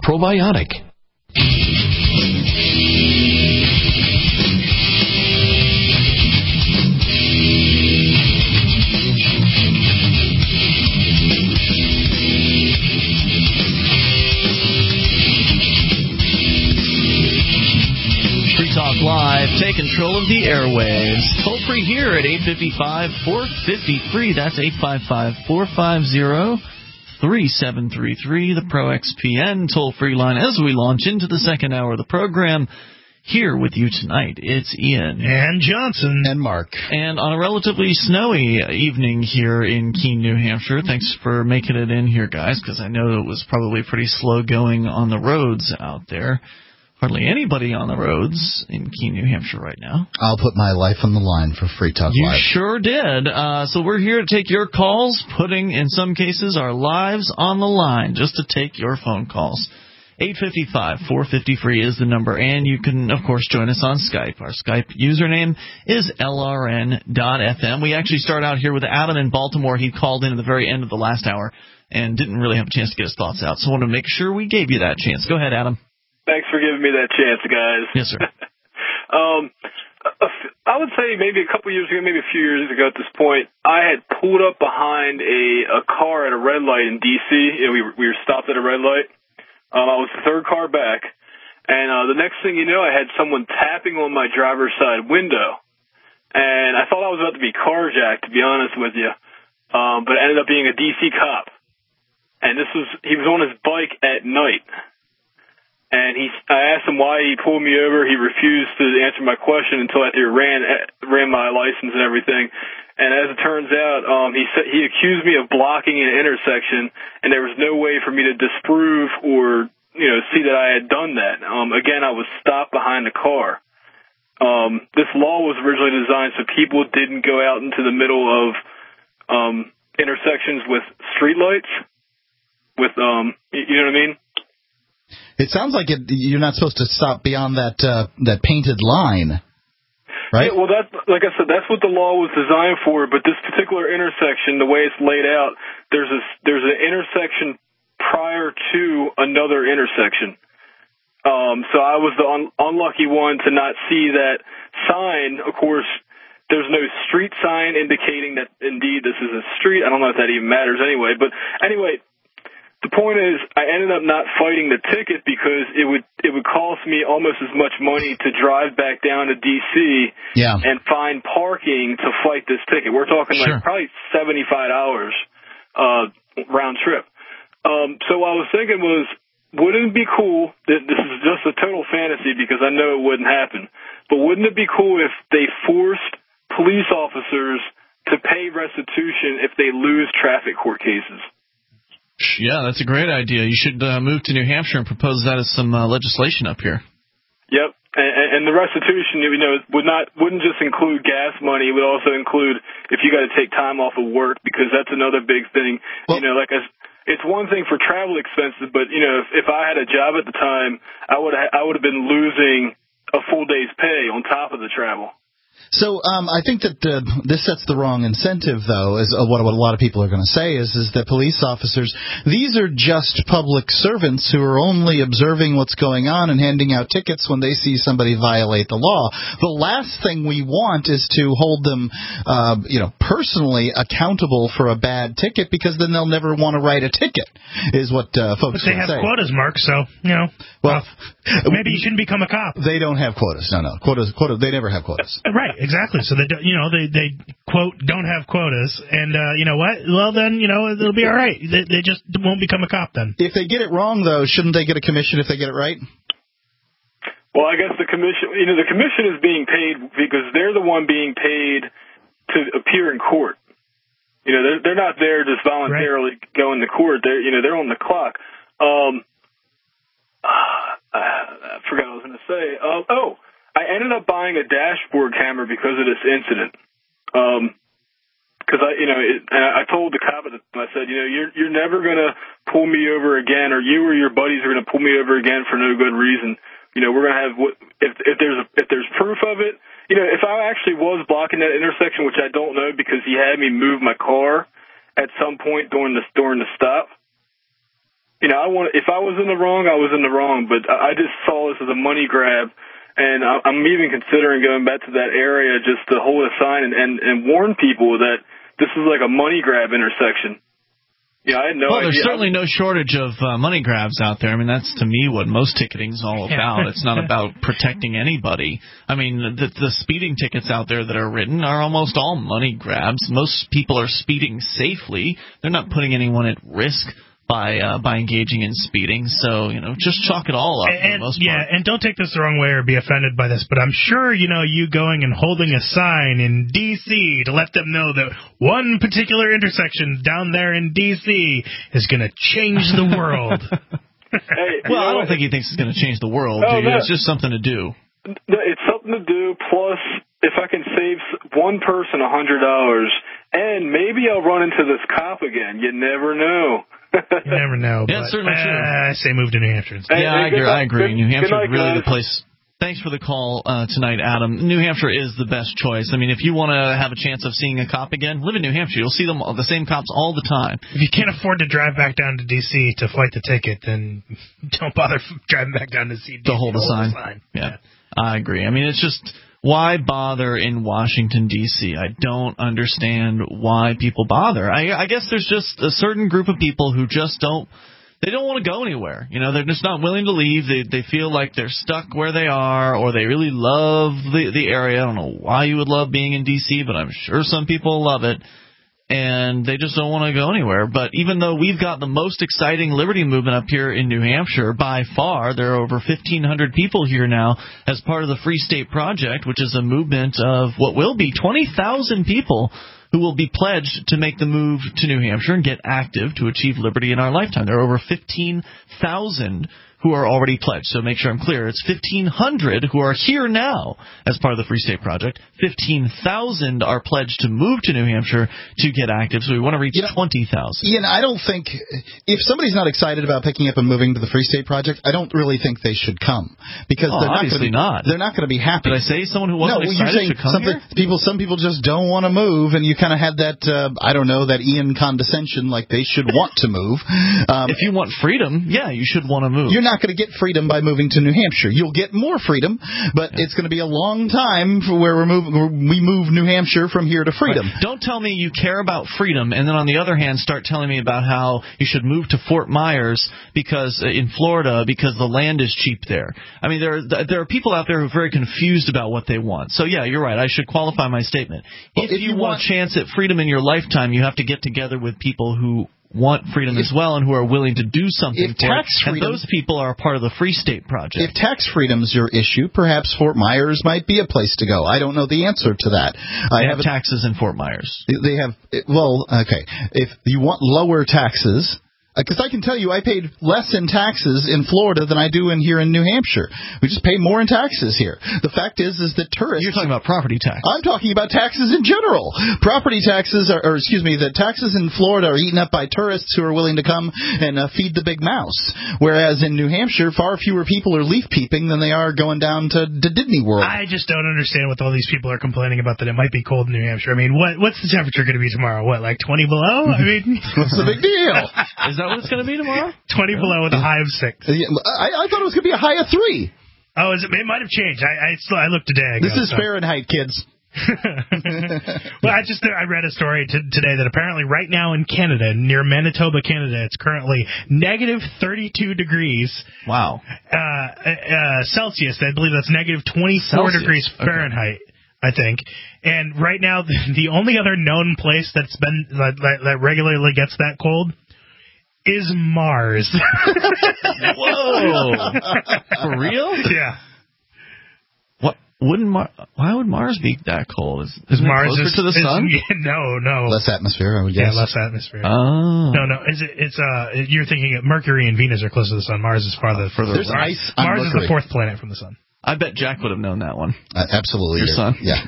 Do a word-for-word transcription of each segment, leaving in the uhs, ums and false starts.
Probiotic. Talk Live, take control of the airwaves. Toll free here at eight five five, four five zero, free. That's eight five five, four five zero, three seven three three, the Pro X P N toll free line as we launch into the second hour of the program. Here with you tonight, it's Ian. And Johnson. And Mark. And on a relatively snowy evening here in Keene, New Hampshire. Thanks for making it in here, guys, because I know it was probably pretty slow going on the roads out there. Hardly anybody on the roads in Keene, New Hampshire right now. I'll put my life on the line for Free Talk you Live. You sure did. Uh, so we're here to take your calls, putting, in some cases, our lives on the line just to take your phone calls. eight five five, four five zero, free is the number, and you can, of course, join us on Skype. Our Skype username is L R N dot F M. We actually start out here with Adam in Baltimore. He called in at the very end of the last hour and didn't really have a chance to get his thoughts out, so I want to make sure we gave you that chance. Go ahead, Adam. Thanks for giving me that chance, guys. Yes, sir. um, I would say maybe a couple years ago, maybe a few years ago at this point, I had pulled up behind a, a car at a red light in D C. You know, we, were, we were stopped at a red light. Um, I was the third car back, and uh, the next thing you know, I had someone tapping on my driver's side window. And I thought I was about to be carjacked, to be honest with you, um, but it ended up being a D C cop. And this was he was on his bike at night. And he, I asked him why he pulled me over. He refused to answer my question until after he ran ran my license and everything. And as it turns out, um, he said, he accused me of blocking an intersection, and there was no way for me to disprove or you know see that I had done that. Um, again, I was stopped behind the car. Um, this law was originally designed so people didn't go out into the middle of um, intersections with streetlights. With um, you know what I mean? It sounds like it, you're not supposed to stop beyond that uh, that painted line, right? Yeah, well, that, like I said, that's what the law was designed for. But this particular intersection, the way it's laid out, there's a there's an intersection prior to another intersection. Um, so I was the un- unlucky one to not see that sign. Of course, there's no street sign indicating that indeed this is a street. I don't know if that even matters anyway. But anyway. The point is, I ended up not fighting the ticket because it would it would cost me almost as much money to drive back down to D C yeah. and find parking to fight this ticket. We're talking sure. like probably seventy-five dollars uh, round trip. Um, so what I was thinking was, wouldn't it be cool, this is just a total fantasy because I know it wouldn't happen, but wouldn't it be cool if they forced police officers to pay restitution if they lose traffic court cases? Yeah, that's a great idea. You should uh, move to New Hampshire and propose that as some uh, legislation up here. Yep, and, and the restitution, you know, would not wouldn't just include gas money. It would also include if you got to take time off of work because that's another big thing. Well, you know, like I, it's one thing for travel expenses, but you know, if, if I had a job at the time, I would I would have been losing a full day's pay on top of the travel. So um, I think that uh, this sets the wrong incentive, though, is uh, what, what a lot of people are going to say is, is that police officers, these are just public servants who are only observing what's going on and handing out tickets when they see somebody violate the law. The last thing we want is to hold them, uh, you know, personally accountable for a bad ticket because then they'll never want to write a ticket, is what uh, folks say. But they have say. quotas, Mark, so, you know, well, uh, maybe you shouldn't become a cop. They don't have quotas. No, no. Quotas, quotas, they never have quotas. Right. Exactly. So they, you know, they they quote don't have quotas, and uh, you know what? Well, then you know it'll be all right. They, they just won't become a cop then. If they get it wrong, though, shouldn't they get a commission if they get it right? Well, I guess the commission, you know, the commission is being paid because they're the one being paid to appear in court. You know, they're they're not there just voluntarily right. going to court. They're you know they're on the clock. Um, uh, I forgot what I was going to say. Uh, oh. I ended up buying a dashboard camera because of this incident. Um, because I, you know, it, I told the cop, I said, you know, you're you're never gonna pull me over again, or you or your buddies are gonna pull me over again for no good reason. You know, we're gonna have what if if there's a, if there's proof of it. You know, if I actually was blocking that intersection, which I don't know because he had me move my car at some point during the during the stop. you know, I want if I was in the wrong, I was in the wrong, but I just saw this as a money grab. And I'm even considering going back to that area just to hold a sign and, and, and warn people that this is like a money grab intersection. Yeah, I had no well, idea. there's certainly no shortage of uh, money grabs out there. I mean, that's to me what most ticketing is all about. It's not about protecting anybody. I mean, the, the speeding tickets out there that are written are almost all money grabs. Most people are speeding safely. They're not putting anyone at risk by uh, by engaging in speeding. So, you know, just chalk it all up. And, for the most yeah, part. and don't take this the wrong way or be offended by this, but I'm sure, you know, you going and holding a sign in D C to let them know that one particular intersection down there in D C is going to change the world. Hey, well, I don't what? think he thinks it's going to change the world, Oh, do you? no. It's just something to do. It's something to do, plus if I can save one person one hundred dollars, and maybe I'll run into this cop again. You never know. You never know. Yeah, but, it's certainly uh, true. I say move to New Hampshire instead. Hey, Yeah, hey, I agree. good I night. agree. Good- New Hampshire good is night, really guys. the place. Thanks for the call uh, tonight, Adam. New Hampshire is the best choice. I mean, if you want to have a chance of seeing a cop again, live in New Hampshire. You'll see them the same cops all the time. If you can't afford to drive back down to D C to fight the ticket, then don't bother driving back down to D C To hold a sign. sign. Yeah, I agree. I mean, it's just, why bother in Washington, D C? I don't understand why people bother. I, I guess there's just a certain group of people who just don't, they don't want to go anywhere. You know, they're just not willing to leave. They they feel like they're stuck where they are, or they really love the, the area. I don't know why you would love being in D C, but I'm sure some people love it. And they just don't want to go anywhere. But even though we've got the most exciting liberty movement up here in New Hampshire, by far, there are over fifteen hundred people here now as part of the Free State Project, which is a movement of what will be twenty thousand people who will be pledged to make the move to New Hampshire and get active to achieve liberty in our lifetime. There are over fifteen thousand who are already pledged. So make sure I'm clear. It's fifteen hundred who are here now as part of the Free State Project. fifteen thousand are pledged to move to New Hampshire to get active. So we want to reach You know, twenty thousand. Ian, I don't think, if somebody's not excited about picking up and moving to the Free State Project, I don't really think they should come. Because Oh, they're not obviously gonna be, not. They're not going to be happy. Did I say someone who No, wasn't well, you're excited saying should come something, here? people. Some people just don't want to move, and you kind of had that, uh, I don't know, that Ian condescension, like they should want to move. Um, If you want freedom, yeah, you should want to move. You're not going to get freedom by moving to New Hampshire. You'll get more freedom, but yeah. it's going to be a long time for where we're moving, where we move New Hampshire from here to freedom. Right. Don't tell me you care about freedom, and then on the other hand, start telling me about how you should move to Fort Myers because uh, in Florida because the land is cheap there. I mean, there are, there are people out there who are very confused about what they want. So yeah, you're right. I should qualify my statement. Well, if, if you, you want want a chance at freedom in your lifetime, you have to get together with people who want freedom if, as well and who are willing to do something if for tax it. freedom, and those people are a part of the Free State Project. If tax freedom's your issue, perhaps Fort Myers might be a place to go. I don't know the answer to that. They I have have taxes in Fort Myers. They have, well, okay. If you want lower taxes, because I can tell you I paid less in taxes in Florida than I do in here in New Hampshire. We just pay more in taxes here. The fact is, is that tourists... You're talking about property tax. I'm talking about taxes in general. Property taxes, are, or excuse me, the taxes in Florida are eaten up by tourists who are willing to come and uh, feed the big mouse. Whereas in New Hampshire, far fewer people are leaf peeping than they are going down to, to Disney World. I just don't understand what all these people are complaining about that it might be cold in New Hampshire. I mean, what what's the temperature going to be tomorrow? What, like twenty below? I mean, what's the big deal? Is that what it's going to be tomorrow? twenty below with a high of six. I, I thought it was going to be a high of three. Oh, is it? It might have changed. I I, still, I looked today. Ago, this is so. Fahrenheit, kids. Well, I just I read a story t- today that apparently right now in Canada, near Manitoba, Canada, it's currently negative thirty-two degrees. Wow. Uh, uh, Celsius. I believe that's negative twenty-four Celsius. degrees Fahrenheit. Okay. I think. And right now, the, the only other known place that's been that, that, that regularly gets that cold is Mars. Whoa! For real? Yeah. What wouldn't Mar- Why would Mars be that cold? Is, is Mars closer is, to the is, sun? Yeah, no, no. Less atmosphere, I would guess. Yeah, less atmosphere. Oh. No, no. Is it? It's uh. You're thinking Mercury and Venus are close to the sun. Mars is farther. Uh, further There's away. ice on Mars Mercury. is the fourth planet from the sun. I bet Jack would have known that one. Uh, absolutely. Your son. Yeah.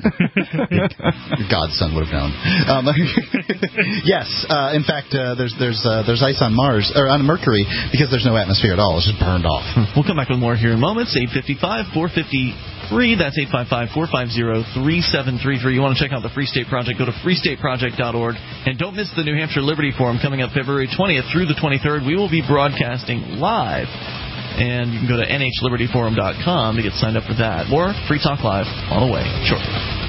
Your godson would have known. Um, yes. Uh, in fact, uh, there's there's uh, there's ice on Mars, or on Mercury, because there's no atmosphere at all. It's just burned off. We'll come back with more here in moments. eight five five, four five three. That's eight five five, four five zero, three seven three three. You want to check out the Free State Project, go to free state project dot org. And don't miss the New Hampshire Liberty Forum coming up February twentieth through the twenty-third. We will be broadcasting live. And you can go to N H liberty forum dot com to get signed up for that. More Free Talk Live on the way shortly.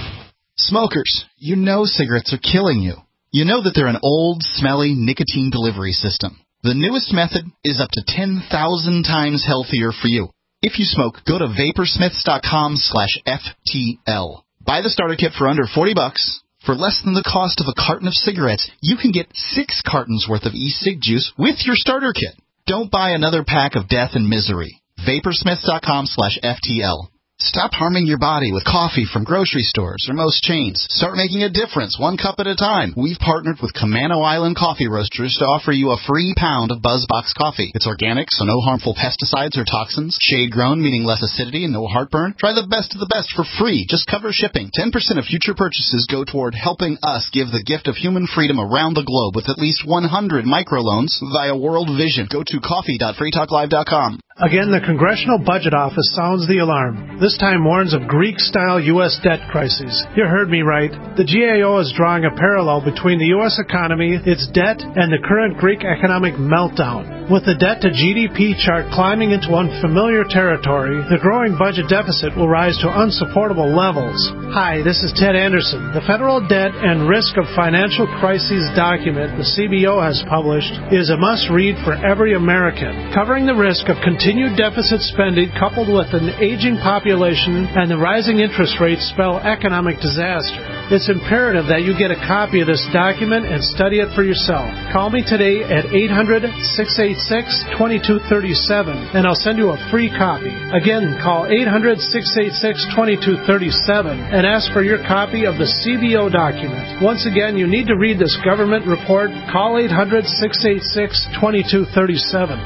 Smokers, you know cigarettes are killing you. You know that they're an old, smelly nicotine delivery system. The newest method is up to ten thousand times healthier for you. If you smoke, go to vaporsmiths dot com slash F T L. Buy the starter kit for under forty bucks. For less than the cost of a carton of cigarettes, you can get six cartons worth of e-cig juice with your starter kit. Don't buy another pack of death and misery. vaporsmiths dot com slash F T L. Stop harming your body with coffee from grocery stores or most chains. Start making a difference, one cup at a time. We've partnered with Camano Island Coffee Roasters to offer you a free pound of BuzzBox coffee. It's organic, so no harmful pesticides or toxins. Shade-grown, meaning less acidity and no heartburn. Try the best of the best for free. Just cover shipping. ten percent of future purchases go toward helping us give the gift of human freedom around the globe with at least one hundred microloans via World Vision. Go to coffee dot free talk live dot com. Again, the Congressional Budget Office sounds the alarm. This time warns of Greek-style U S debt crises. You heard me right. The G A O is drawing a parallel between the U S economy, its debt, and the current Greek economic meltdown. With the debt-to-G D P chart climbing into unfamiliar territory, the growing budget deficit will rise to unsupportable levels. Hi, this is Ted Anderson. The Federal Debt and Risk of Financial Crises document the C B O has published is a must-read for every American, covering the risk of continued deficit spending coupled with an aging population and the rising interest rates spell economic disaster. It's imperative that you get a copy of this document and study it for yourself. Call me today at eight hundred, six eight six, two two three seven and I'll send you a free copy. Again, call eight hundred, six eight six, two two three seven and ask for your copy of the C B O document. Once again, you need to read this government report. Call eight hundred, six eight six, two two three seven.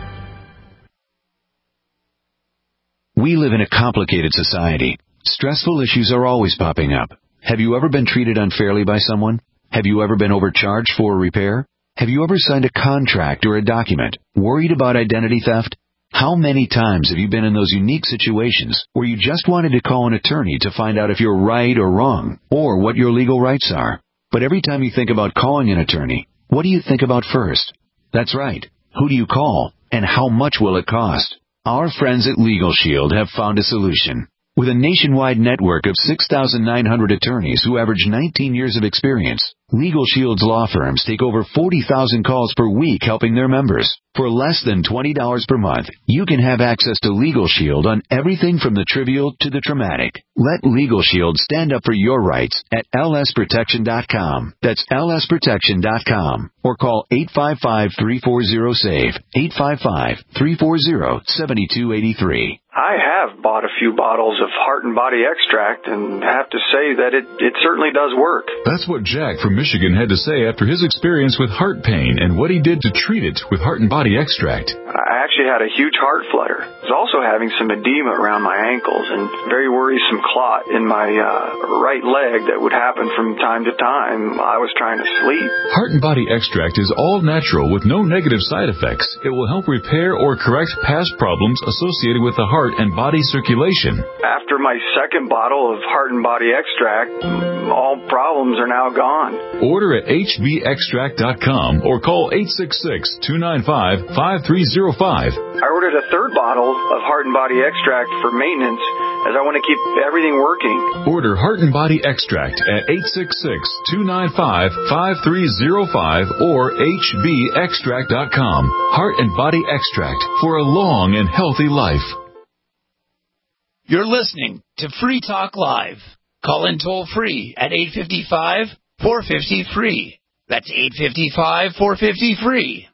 We live in a complicated society. Stressful issues are always popping up. Have you ever been treated unfairly by someone? Have you ever been overcharged for a repair? Have you ever signed a contract or a document worried about identity theft? How many times have you been in those unique situations where you just wanted to call an attorney to find out if you're right or wrong, or what your legal rights are? But every time you think about calling an attorney, what do you think about first? That's right. Who do you call, and how much will it cost? Our friends at Legal Shield have found a solution. With a nationwide network of six thousand nine hundred attorneys who average nineteen years of experience, Legal Shield's law firms take over forty thousand calls per week helping their members. For less than twenty dollars per month, you can have access to Legal Shield on everything from the trivial to the traumatic. Let Legal Shield stand up for your rights at L S protection dot com. That's L S protection dot com. Or call eight five five, three four zero, S A V E, eight five five, three four zero, seven two eight three. I have bought a few bottles of Heart and Body Extract and have to say that it, it certainly does work. That's what Jack from Michigan had to say after his experience with heart pain and what he did to treat it with Heart and Body Extract. I actually had a huge heart flutter. I was also having some edema around my ankles and very worrisome clot in my uh, right leg that would happen from time to time. I was trying to sleep. Heart and Body Extract is all natural with no negative side effects. It will help repair or correct past problems associated with the heart and body circulation. After my second bottle of Heart and Body Extract, all problems are now gone. Order at H B extract dot com or call eight six six, two nine five, five three zero five. I ordered a third bottle of Heart and Body Extract for maintenance as I want to keep everything working. Order Heart and Body Extract at eight six six, two nine five, five three zero five or H B extract dot com. Heart and Body Extract for a long and healthy life. You're listening to Free Talk Live. Call in toll free at eight five five, four five zero, free. That's eight five five, four five zero, free.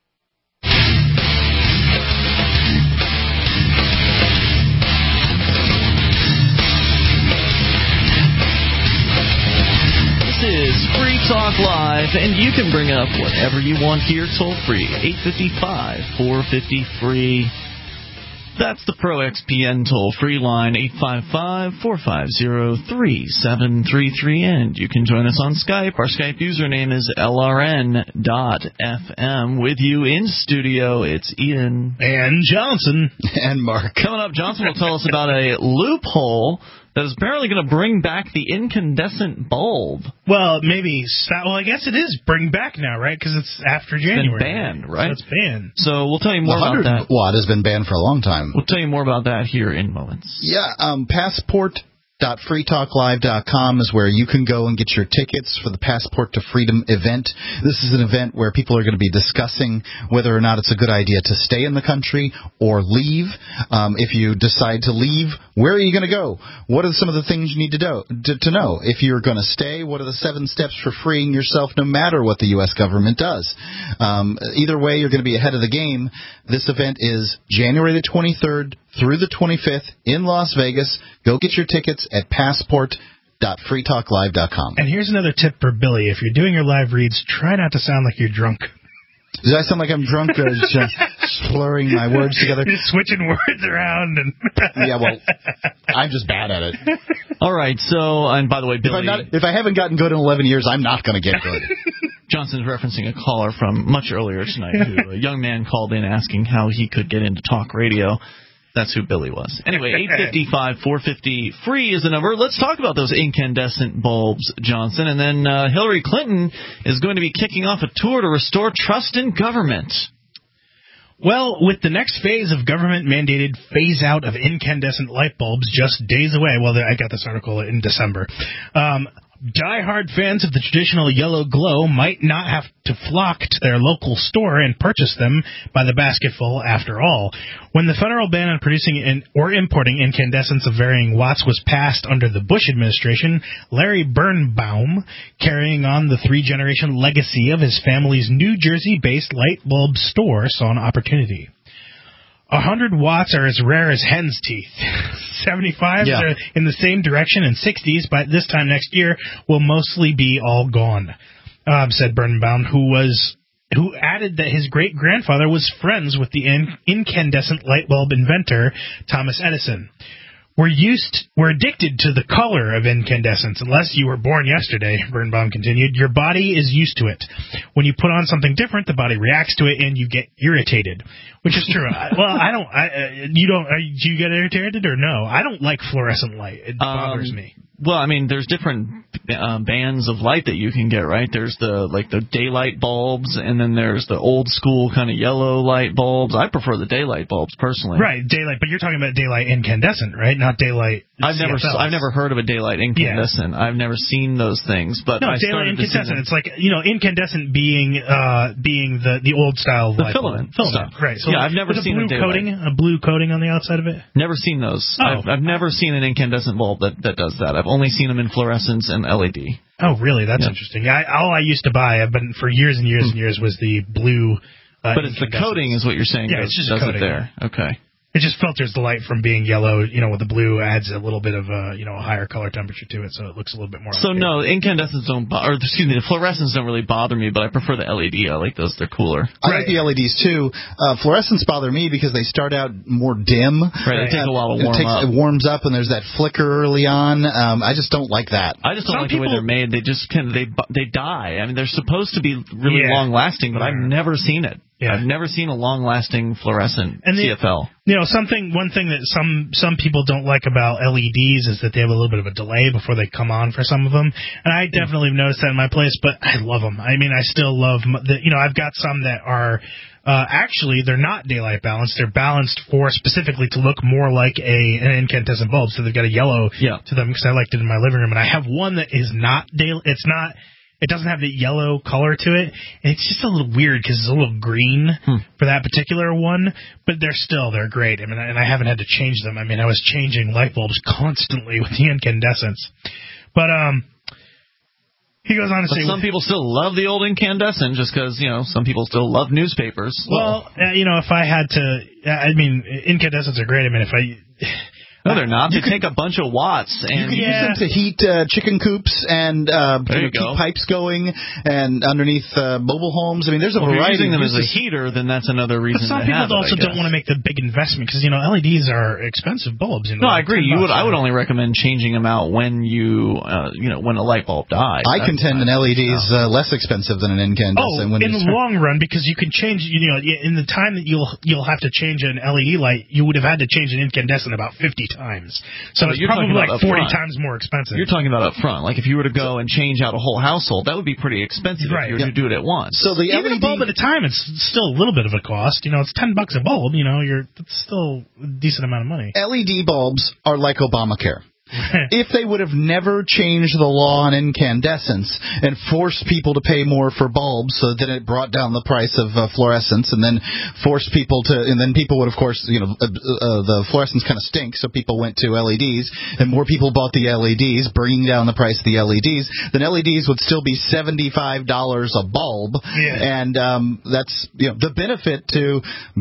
This is Free Talk Live, and you can bring up whatever you want here toll free. eight five five, four five zero, free. That's the Pro X P N toll-free line, eight five five, four five zero, three seven three three, and you can join us on Skype. Our Skype username is L R N dot F M. With you in studio, it's Ian. And Johnson. And Mark. Coming up, Johnson will tell us about a loophole that is apparently going to bring back the incandescent bulb. Well, maybe stop. Well, I guess it is bring back now, right? Because it's after January. It's been banned, right? So it's banned. So we'll tell you more about that. one hundred watt has been banned for a long time. We'll tell you more about that here in moments. Yeah, um, passport dot free talk live dot com is where you can go and get your tickets for the Passport to Freedom event. This is an event where people are going to be discussing whether or not it's a good idea to stay in the country or leave. Um, if you decide to leave, where are you going to go? What are some of the things you need to, do, to, to know? If you're going to stay, what are the seven steps for freeing yourself no matter what the U S government does? Um, either way, you're going to be ahead of the game. This event is January the twenty-third through the twenty-fifth in Las Vegas. Go get your tickets at passport dot free talk live dot com. And here's another tip for Billy. If you're doing your live reads, try not to sound like you're drunk. Does I sound like I'm drunk or just slurring my words together? You're switching words around. and Yeah, well, I'm just bad at it. All right, so, and by the way, Billy... If, I'm not, if I haven't gotten good in eleven years, I'm not going to get good. Johnson's referencing a caller from much earlier tonight, who a young man called in asking how he could get into talk radio. That's who Billy was. Anyway, eight five five, four five zero, free is the number. Let's talk about those incandescent bulbs, Johnson. And then uh, Hillary Clinton is going to be kicking off a tour to restore trust in government. Well, with the next phase of government-mandated phase-out of incandescent light bulbs just days away, well, I got this article in December, um, die-hard fans of the traditional yellow glow might not have to flock to their local store and purchase them by the basketful after all. When the federal ban on producing in, or importing incandescents of varying watts was passed under the Bush administration, Larry Birnbaum, carrying on the three-generation legacy of his family's New Jersey-based light bulb store, saw an opportunity. one hundred watts are as rare as hen's teeth. seventy-fives yeah. are in the same direction, and sixties, by this time next year, will mostly be all gone, um, said Birnbaum, who was who added that his great-grandfather was friends with the in- incandescent light bulb inventor, Thomas Edison. We're used, we're addicted to the color of incandescents. Unless you were born yesterday, Birnbaum continued, your body is used to it. When you put on something different, the body reacts to it, and you get irritated, which is true. I, well, I don't. I, uh, you don't. Are, do you get irritated or no? I don't like fluorescent light. It bothers um, me. Well, I mean, there's different uh, bands of light that you can get, right? There's the like the daylight bulbs, and then there's the old school kind of yellow light bulbs. I prefer the daylight bulbs personally. Right, daylight. But you're talking about daylight incandescent, right? Not daylight. I've never, C F Ls. I've never heard of a daylight incandescent. Yeah. I've never seen those things, but no, I daylight incandescent. It's like, you know, incandescent being uh, being the, the old style the light filament, bulb. Filament, stuff. right? So yeah, I've never with seen a blue a coating, a blue coating on the outside of it. Never seen those. Oh. I've, I've never seen an incandescent bulb that, that does that. I've only seen them in fluorescence and L E D. Oh, really? That's yeah. interesting. I, all I used to buy, I've been for years and years and years, was the blue. Uh, but it's the coating, is what you're saying? Yeah, does, it's just does coating. It there. Okay. It just filters the light from being yellow, you know, with the blue adds a little bit of a, you know, a higher color temperature to it, so it looks a little bit more. So like no, incandescents don't, bo- or excuse me, the fluorescents don't really bother me, but I prefer the L E D. I like those; they're cooler. I right. like the L E Ds too. Uh, fluorescents bother me because they start out more dim. Right, it takes a while to warm it takes, up. It warms up, and there's that flicker early on. Um, I just don't like that. I just don't Some like people, the way they're made. They just can they they die. I mean, they're supposed to be really yeah. long lasting, but I've never seen it. Yeah. I've never seen a long-lasting fluorescent and the, C F L. You know, something. One thing that some some people don't like about L E Ds is that they have a little bit of a delay before they come on for some of them. And I definitely have noticed that in my place, but I love them. I mean, I still love the. You know, I've got some that are uh, actually they're not daylight balanced. They're balanced for specifically to look more like a an incandescent bulb. So they've got a yellow yeah. to them because I liked it in my living room. And I have one that is not day. It's not. It doesn't have the yellow color to it. And it's just a little weird because it's a little green hmm. for that particular one. But they're still, they're great. I mean, and I haven't had to change them. I mean, I was changing light bulbs constantly with the incandescents. But um, he goes on to but say... some people still love the old incandescent just because, you know, some people still love newspapers. Well, uh, you know, if I had to... I mean, incandescents are great. I mean, if I... No, they're not. You They could- take a bunch of watts. And You can Yeah. use them to heat uh, chicken coops and uh, There you you know, go. keep pipes going and underneath uh, mobile homes. I mean, there's a Well, if you're variety using them of as a uses. heater, then that's another But reason some to people have it, also I don't guess. want to make the big investment because, you know, L E Ds are expensive bulbs. You know, No, I like agree. ten You would. bucks, I would know. only recommend changing them out when you, uh, you know, when a light bulb dies. I That's contend an not- L E D is uh, less expensive than an incandescent. Oh, when in you the long run, because you can change, you know, in the time that you'll you'll have to change an L E D light, you would have had to change an incandescent about fifty times. So But it's you're probably talking about like up forty front. times more expensive. You're talking about up front. Like if you were to go and change out a whole household, that would be pretty expensive Right, if you were yeah. to do it at once. So the Even L E D a bulb at a time, it's still a little bit of a cost. You know, it's ten bucks a bulb. You know, you're it's still a decent amount of money. L E D bulbs are like Obamacare. If they would have never changed the law on incandescents and forced people to pay more for bulbs, so then it brought down the price of uh, fluorescence, and then forced people to, and then people would, of course, you know, uh, uh, the fluorescence kind of stinks, so people went to L E Ds, and more people bought the L E Ds, bringing down the price of the L E Ds. Then L E Ds would still be seventy-five dollars a bulb, Yeah. and um, that's, you know, the benefit to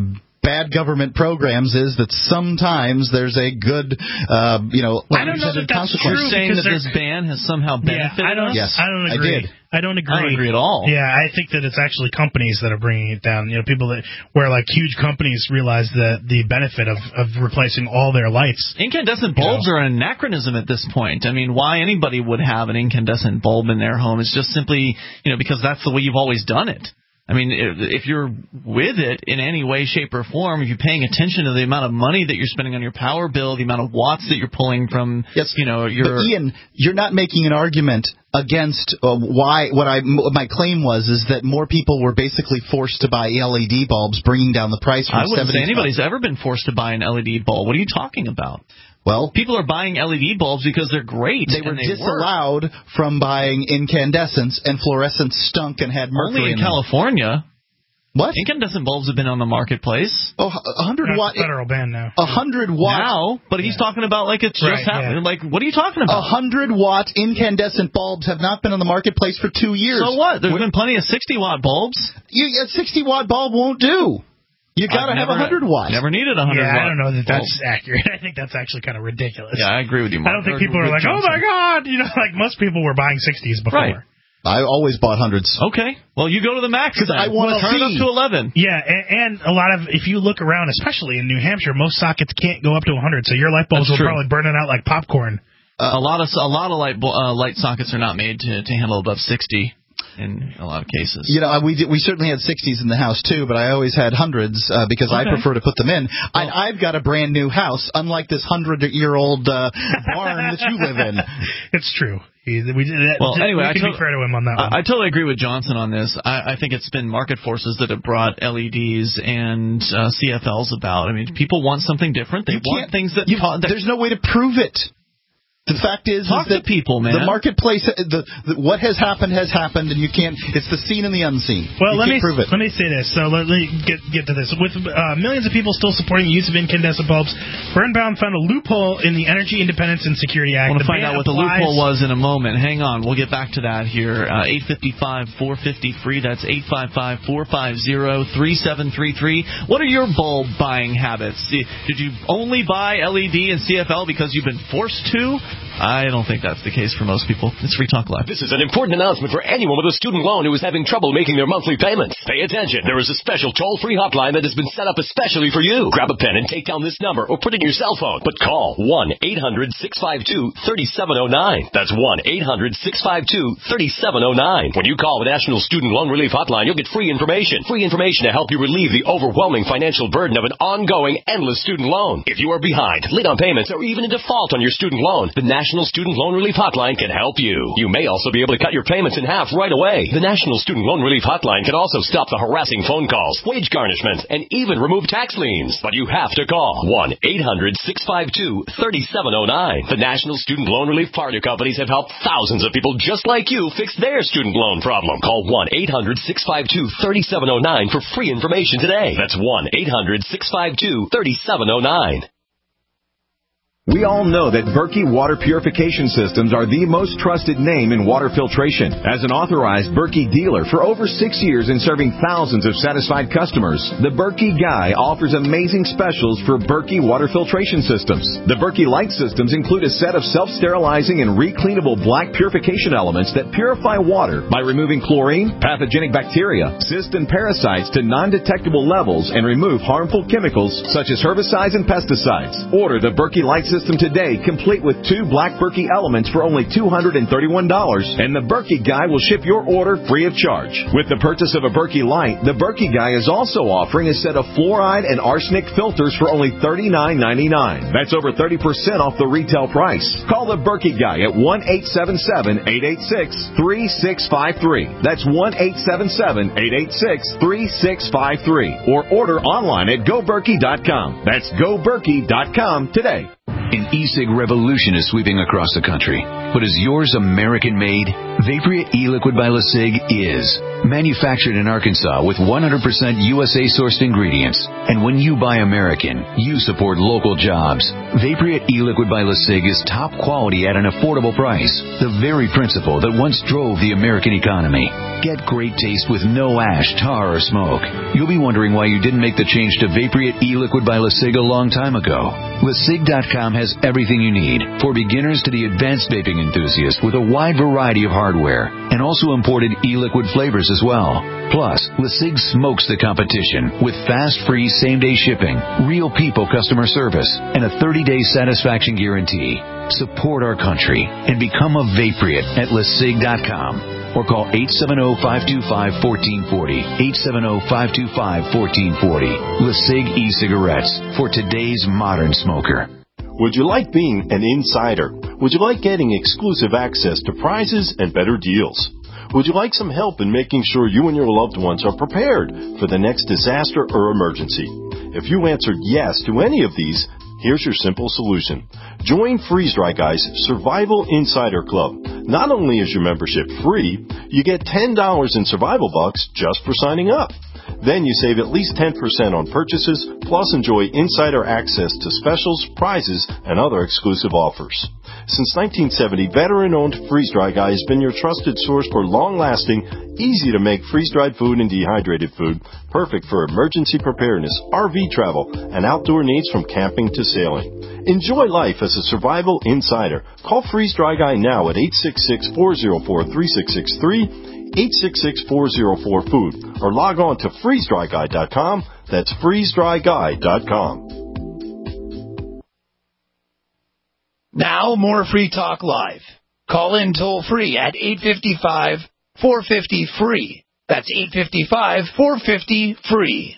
bad government programs is that sometimes there's a good, uh, you know, I don't know that that's consequence. true. You're saying that because this ban has somehow Yeah, benefited I don't. us? Yes, I don't I agree. did. I don't agree. I don't agree at all. Yeah, I think that it's actually companies that are bringing it down. You know, people that where like huge companies realize the the benefit of of replacing all their lights. Incandescent bulbs You are an anachronism at this point. I mean, why anybody would have an incandescent bulb in their home is just simply, you know, because that's the way you've always done it. I mean, if, if you're with it in any way, shape, or form, if you're paying attention to the amount of money that you're spending on your power bill, the amount of watts that you're pulling from, Yes, you know, your... But Ian, you're not making an argument against uh, why. What I what my claim was is that more people were basically forced to buy L E D bulbs, bringing down the price from I wouldn't say seventy. anybody's ever been forced to buy an L E D bulb. What are you talking about? Well, People are buying L E D bulbs because they're great. they were and they work. disallowed from buying incandescents, and fluorescents stunk and had mercury Only in in them. California. What? Incandescent bulbs have been on the marketplace. Oh, a hundred That's watt. a federal ban now. A hundred watt. Now, but he's talking about like it's Right, just happening. yeah. Like, what are you talking A about? hundred watt incandescent bulbs have not been on the marketplace for two years. So what? There's Wh- been plenty of sixty watt bulbs. You, a sixty watt bulb won't do. You got to I've have a never- hundred watt. Never needed a hundred Yeah, watt. I don't know that that's bulb. accurate. I think that's actually kind of ridiculous. Yeah, I agree with you, I Mark. don't think Or people are Rick like, oh Johnson. my god, you know, like most people were buying sixties before. Right. I always bought hundreds. Okay. Well, you go to the max then. I wanna Turn it up see. to eleven. Yeah, and, and a lot of, if you look around, especially in New Hampshire, most sockets can't go up to one hundred, so your light bulbs That's will true. probably burn it out like popcorn. a lot of a lot of light bu- uh, light sockets are not made to, to handle above sixty in a lot of cases. You know, we did, we certainly had sixties in the house too, but I always had hundreds uh, because I Okay. prefer to put them in. I, I've got a brand new house, unlike this hundred-year-old uh, barn that you live in. It's true. He, we, that, Well, anyway, we I, can to- be fair to him on that one. I, I totally agree with Johnson on this. I, I think it's been market forces that have brought L E Ds and uh, C F Ls about. I mean, people want something different. They You want can't- things that, you- ta- that there's no way to prove it. The fact is, Talk is that to people, man. the marketplace, the, the what has happened has happened, and you can't. It's the seen and the unseen. Well, you let me can't prove it. let me say this. So let, let me get get to this. With uh, millions of people still supporting the use of incandescent bulbs, Burnbaum found a loophole in the Energy Independence and Security Act. I want to The find ban out what the applies- loophole was in a moment. Hang on. We'll get back to that here. Uh, eight five five, four five zero, free. That's eight five five, four five zero, three seven three three. What are your bulb buying habits? Did you only buy L E D and C F L because you've been forced to? I don't think that's the case for most people. It's Free Talk Live. This is an important announcement for anyone with a student loan who is having trouble making their monthly payments. Pay attention. There is a special toll-free hotline that has been set up especially for you. Grab a pen and take down this number or put it in your cell phone. But call one eight hundred, six five two, three seven zero nine. That's one eight hundred, six five two, three seven zero nine. When you call the National Student Loan Relief Hotline, you'll get free information. Free information to help you relieve the overwhelming financial burden of an ongoing, endless student loan. If you are behind, late on payments, or even in default on your student loan, the National Student Loan Relief Hotline can help you. You may also be able to cut your payments in half right away. The National Student Loan Relief Hotline can also stop the harassing phone calls, wage garnishments, and even remove tax liens. But you have to call one eight hundred, six five two, three seven zero nine. The National Student Loan Relief Partner Companies have helped thousands of people just like you fix their student loan problem. Call one eight hundred, six five two, three seven zero nine for free information today. That's one eight hundred, six five two, three seven zero nine. We all know that Berkey Water Purification Systems are the most trusted name in water filtration. As an authorized Berkey dealer for over six years and serving thousands of satisfied customers, the Berkey Guy offers amazing specials for Berkey Water Filtration Systems. The Berkey Light Systems include a set of self-sterilizing and recleanable black purification elements that purify water by removing chlorine, pathogenic bacteria, cysts, and parasites to non-detectable levels and remove harmful chemicals such as herbicides and pesticides. Order the Berkey Light System today, complete with two black Berkey elements for only two hundred thirty-one dollars, and the Berkey Guy will ship your order free of charge. With the purchase of a Berkey Light, the Berkey Guy is also offering a set of fluoride and arsenic filters for only thirty-nine ninety-nine. That's over thirty percent off the retail price. Call the Berkey Guy at one eight seven seven, eight eight six, three six five three. That's one eight seven seven, eight eight six, three six five three. Or order online at go berkey dot com. That's go berkey dot com today. An e-cig revolution is sweeping across the country. But is yours American-made? Vaporeate e-liquid by LeSig is. Manufactured in Arkansas with one hundred percent U S A-sourced ingredients. And when you buy American, you support local jobs. Vaporeate e-liquid by LeSig is top quality at an affordable price. The very principle that once drove the American economy. Get great taste with no ash, tar, or smoke. You'll be wondering why you didn't make the change to Vaporeate e-liquid by LeSig a long time ago. LeSig dot com has everything you need, for beginners to the advanced vaping enthusiast, with a wide variety of hardware, and also imported e-liquid flavors as well. Plus, LeSig smokes the competition with fast, free, same-day shipping, real people customer service, and a thirty-day satisfaction guarantee. Support our country and become a Vaporeate at LeSig dot com. Or call eight seven zero, five two five, one four four zero, eight seven zero, five two five, one four four zero. LeSig e-cigarettes for today's modern smoker. Would you like being an insider? Would you like getting exclusive access to prizes and better deals? Would you like some help in making sure you and your loved ones are prepared for the next disaster or emergency? If you answered yes to any of these, here's your simple solution. Join Freeze Dry Guy's Survival Insider Club. Not only is your membership free, you get ten dollars in survival bucks just for signing up. Then you save at least ten percent on purchases, plus enjoy insider access to specials, prizes, and other exclusive offers. Since nineteen seventy, veteran-owned Freeze Dry Guy has been your trusted source for long-lasting, easy-to-make freeze-dried food and dehydrated food, perfect for emergency preparedness, R V travel, and outdoor needs from camping to sailing. Enjoy life as a survival insider. Call Freeze Dry Guy now at eight six six, four zero four, three six six three, eight six six, four zero four, food, or log on to freeze dry guy dot com. That's freeze dry guy dot com. Now more Free Talk Live. Call in toll free at eight five five, four five zero, free. That's eight five five, four five zero, free.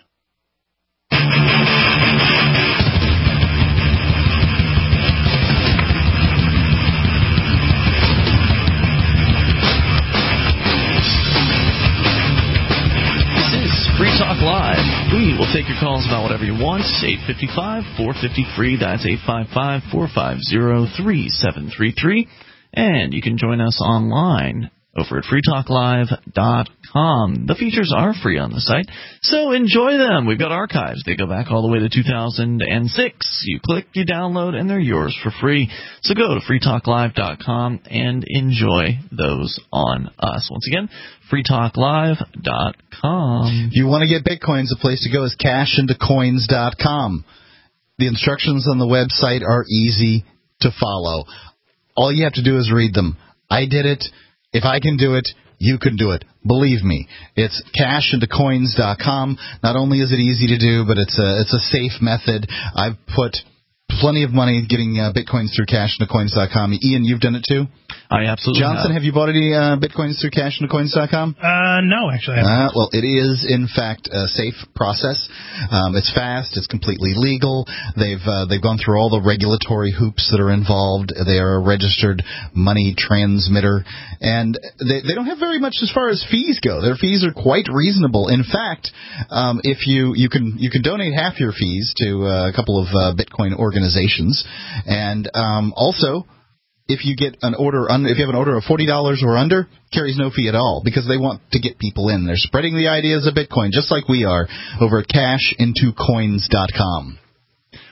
Free Talk Live. We will take your calls about whatever you want. eight five five, four five zero, free. That's eight five five, four five zero, three seven three three. And you can join us online over at free talk live dot com. The features are free on the site, so enjoy them. We've got archives. They go back all the way to two thousand six. You click, you download, and they're yours for free. So go to free talk live dot com and enjoy those on us. Once again, free talk live dot com. If you want to get Bitcoins, the place to go is cash into coins dot com. The instructions on the website are easy to follow. All you have to do is read them. I did it. If I can do it, you can do it. Believe me. It's cash into coins dot com. Not only is it easy to do, but it's a it's a safe method. I've put plenty of money getting uh, Bitcoins through cash into coins dot com. Ian, you've done it too? I absolutely Johnson, have. have you bought any uh, Bitcoins through cash into coins dot com? Uh, no, actually I haven't. Uh, well, it is, in fact, a safe process. Um, it's fast. It's completely legal. They've uh, they've gone through all the regulatory hoops that are involved. They are a registered money transmitter. And they, they don't have very much as far as fees go. Their fees are quite reasonable. In fact, um, if you, you can you can donate half your fees to uh, a couple of uh, Bitcoin organizations. And um, also, if you get an order, un- if you have an order of forty dollars or under, carries no fee at all, because they want to get people in. They're spreading the ideas of Bitcoin, just like we are, over at cash into coins dot com.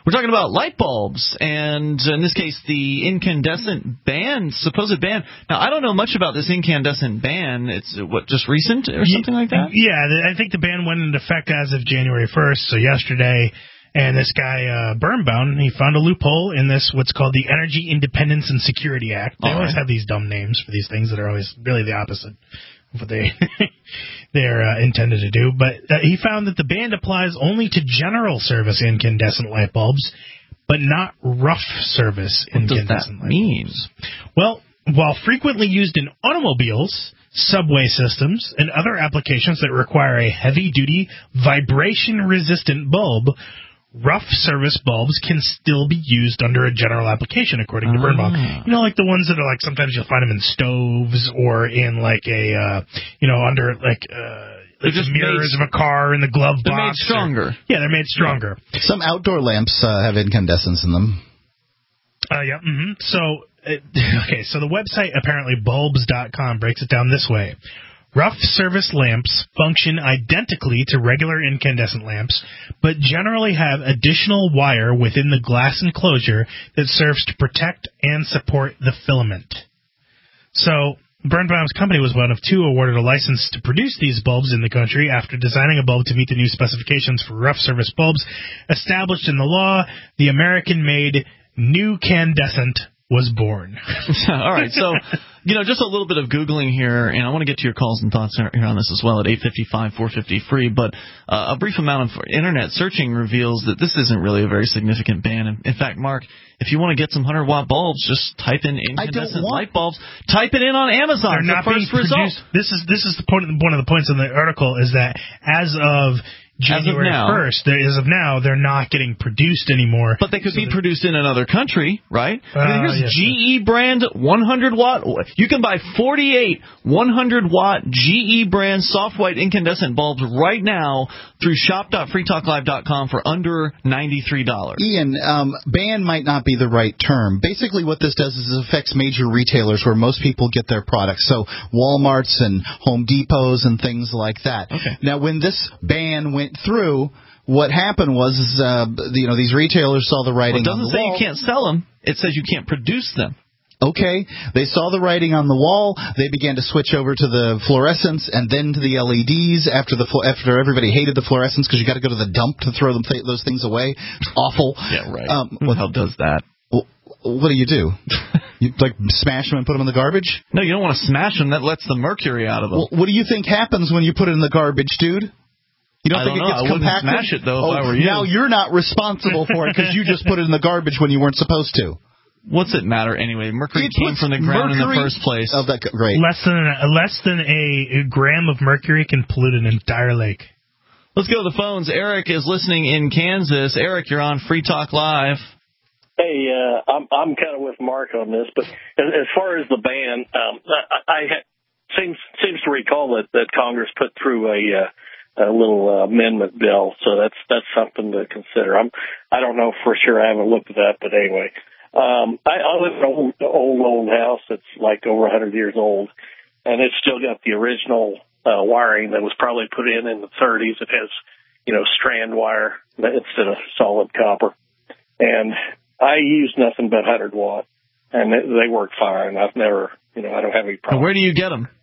We're talking about light bulbs, and in this case, the incandescent ban, supposed ban. Now, I don't know much about this incandescent ban. It's, what, just recent or something like that? Yeah, I think the ban went into effect as of January first, so yesterday. And this guy, uh, Birnbaum, he found a loophole in this, what's called the Energy Independence and Security Act. They All always right. have these dumb names for these things that are always really the opposite of what they, they're uh, intended to do. But uh, he found that the ban applies only to general service incandescent light bulbs, but not rough service what incandescent light mean? bulbs. Well, while frequently used in automobiles, subway systems, and other applications that require a heavy-duty, vibration-resistant bulb, rough service bulbs can still be used under a general application, according to Birnbaum. Ah. You know, like the ones that are like sometimes you'll find them in stoves or in like a, uh, you know, under like, uh, like the mirrors made, of a car in the glove they're box. They're made stronger. Or, yeah, they're made stronger. Some outdoor lamps uh, have incandescence in them. Uh, yeah. Mm-hmm. So, uh, okay, so the website apparently bulbs dot com breaks it down this way. Rough service lamps function identically to regular incandescent lamps, but generally have additional wire within the glass enclosure that serves to protect and support the filament. So, Birnbaum's company was one of two awarded a license to produce these bulbs in the country after designing a bulb to meet the new specifications for rough service bulbs established in the law. The American-made New Candescent was born. All right, so, you know, just a little bit of Googling here, and I want to get to your calls and thoughts here on this as well at eight five five, four five zero, free, but uh, a brief amount of Internet searching reveals that this isn't really a very significant ban. In, in fact, Mark, if you want to get some one hundred watt bulbs, just type in incandescent light bulbs. Type it in on Amazon. They're not the first being result. Produced. This is, this is the point, one of the points in the article is that as of January first, there, as of now, they're not getting produced anymore. But they could so be produced in another country, right? Uh, I mean, here's yes, G E brand one hundred watt. You can buy forty-eight one hundred watt G E brand soft white incandescent bulbs right now through shop dot free talk live dot com for under ninety-three dollars. Ian, um, ban might not be the right term. Basically what this does is it affects major retailers where most people get their products. So Walmarts and Home Depots and things like that. Okay. Now, when this ban went through, what happened was, uh, you know, these retailers saw the writing well, it on the doesn't say wall. you can't sell them. It says you can't produce them. Okay, they saw the writing on the wall. They began to switch over to the fluorescents and then to the L E Ds after the after everybody hated the fluorescents because you got to go to the dump to throw them th- those things away. It's awful. Yeah, right. Um, Who the hell does that? Well, what do you do? You like smash them and put them in the garbage? No, you don't want to smash them. That lets the mercury out of them. Well, what do you think happens when you put it in the garbage, dude? You don't I think don't it know. gets I wouldn't compacted? smash it, though, if oh, I were you. Now you're not responsible for it because you just put it in the garbage when you weren't supposed to. What's it matter anyway? Mercury came from the ground mercury, in the first place. Oh, that, great. Less than a, less than a, a gram of mercury can pollute an entire lake. Let's go to the phones. Eric is listening in Kansas. Eric, you're on Free Talk Live. Hey, uh, I'm I'm kind of with Mark on this, but as, as far as the ban, um, I, I ha- seems seems to recall that, that Congress put through a uh, a little uh, amendment bill, so that's that's something to consider. I'm I don't know for sure. I haven't looked at that, but anyway, um, I, I live in an old old old house that's like over one hundred years old, and it's still got the original uh, wiring that was probably put in in the thirties. It has, you know, strand wire instead of solid copper, and I use nothing but one hundred watt, and they, they work fine. I've never, you know, I don't have any problems. Where do you get them?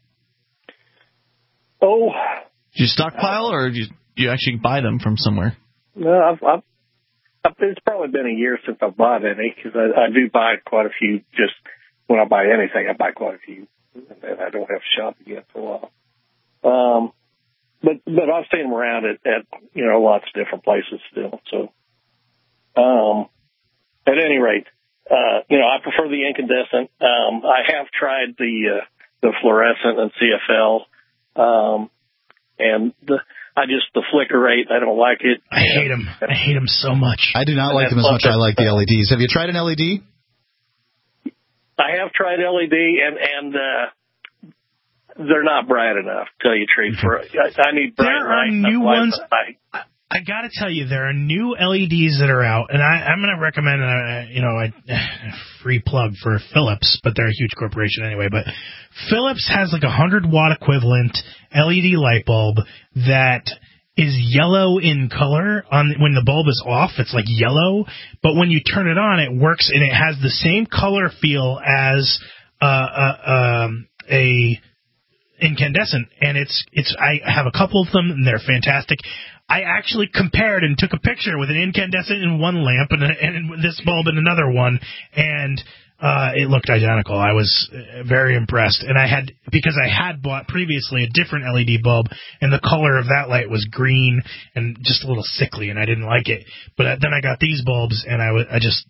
Oh. Do you stockpile, or do you, do you actually buy them from somewhere? No, I've, I've, I've, it's probably been a year since I've bought any, because I, I do buy quite a few. Just when I buy anything, I buy quite a few, and I don't have to shop again for a while. Um, but but I've seen them around at, at you know lots of different places still. So, um. At any rate, uh, you know, I prefer the incandescent. Um, I have tried the uh, the fluorescent and C F L, um, and the, I just the flicker rate. I don't like it. I hate them. I hate them so much. I do not like them as much as I like the L E Ds. Have you tried an L E D? I have tried L E D, and and uh, they're not bright enough. To tell you the truth, for I, I need bright there light. Are new ones. I, I got to tell you, there are new L E Ds that are out, and I, I'm going to recommend, a, you know, a, a free plug for Philips, but they're a huge corporation anyway. But Philips has like a one hundred watt equivalent L E D light bulb that is yellow in color. On when the bulb is off, it's like yellow. But when you turn it on, it works, and it has the same color feel as uh, uh, um, a incandescent. And it's it's. I have a couple of them, and they're fantastic. I actually compared and took a picture with an incandescent in one lamp and, a, and this bulb in another one, and uh, it looked identical. I was very impressed, and I had because I had bought previously a different L E D bulb, and the color of that light was green and just a little sickly, and I didn't like it. But then I got these bulbs, and I would I just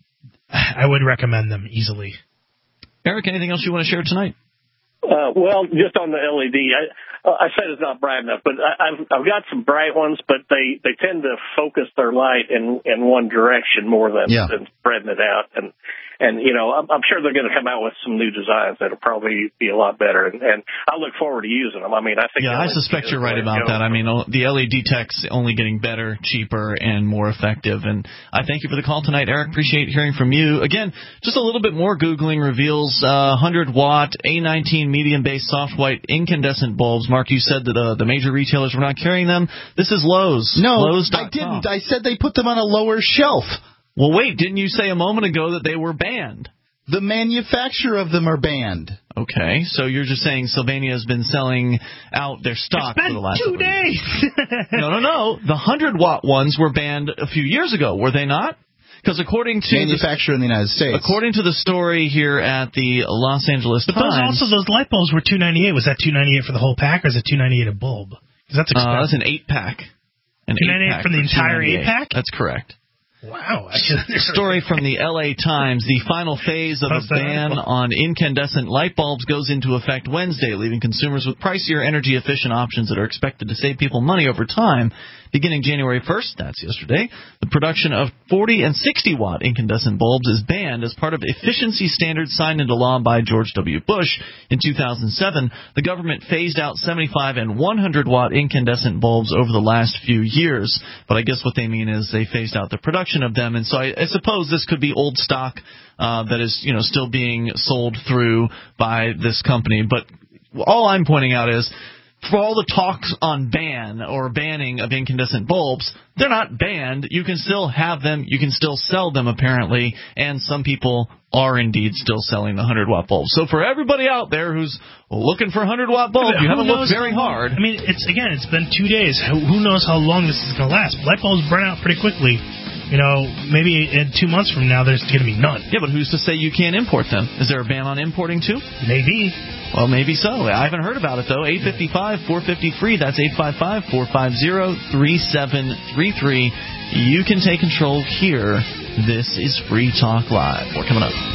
I would recommend them easily. Eric, anything else you want to share tonight? Uh, well, just on the L E D, I, I said it's not bright enough, but I, I've I've got some bright ones, but they, they tend to focus their light in, in one direction more than, yeah. than spreading it out. And and you know, I'm, I'm sure they're going to come out with some new designs that'll probably be a lot better. And, and I look forward to using them. I mean, I think yeah, I suspect you're right about that. I mean, the L E D tech's only getting better, cheaper, and more effective. And I thank you for the call tonight, Eric. Appreciate hearing from you. Again, just a little bit more Googling reveals uh, one hundred watt A nineteen medium-based soft white incandescent bulbs. Mark, you said that uh, the major retailers were not carrying them. This is Lowe's. No, Lowe's dot com. I didn't. I said they put them on a lower shelf. Well, wait, didn't you say a moment ago that they were banned? The manufacturer of them are banned. Okay, so you're just saying Sylvania has been selling out their stock it's been for the last two days. No, no, no. The one hundred watt ones were banned a few years ago, were they not? Because according to manufacturer in the United States, according to the story here at the Los Angeles but Times, those also those light bulbs were two ninety-eight. Was that two ninety-eight for the whole pack, or is it two ninety-eight a bulb? Because that's expensive. Uh, that's an eight pack. An two ninety-eight for the entire eight pack. That's correct. Wow. Story from the L A Times. The final phase of a ban on incandescent light bulbs goes into effect Wednesday, leaving consumers with pricier, energy-efficient options that are expected to save people money over time. Beginning January first, that's yesterday, the production of forty and sixty watt incandescent bulbs is banned as part of efficiency standards signed into law by George W. Bush in two thousand seven. The government phased out seventy-five and one hundred watt incandescent bulbs over the last few years, but I guess what they mean is they phased out the production of them, and so I, I suppose this could be old stock uh, that is, you know, still being sold through by this company. But all I'm pointing out is, for all the talks on ban or banning of incandescent bulbs, they're not banned. You can still have them. You can still sell them, apparently, and some people are indeed still selling the one hundred watt bulbs. So for everybody out there who's looking for a one hundred watt bulb, you haven't looked very hard. I mean, it's again, it's been two days. Who knows how long this is going to last? Light bulbs burn out pretty quickly. You know, maybe in two months from now, there's going to be none. Yeah, but who's to say you can't import them? Is there a ban on importing, too? Maybe. Well, maybe so. I haven't heard about it, though. eight five five, four five zero, free. That's eight five five, four five zero, three seven three three. You can take control here. This is Free Talk Live. We're coming up.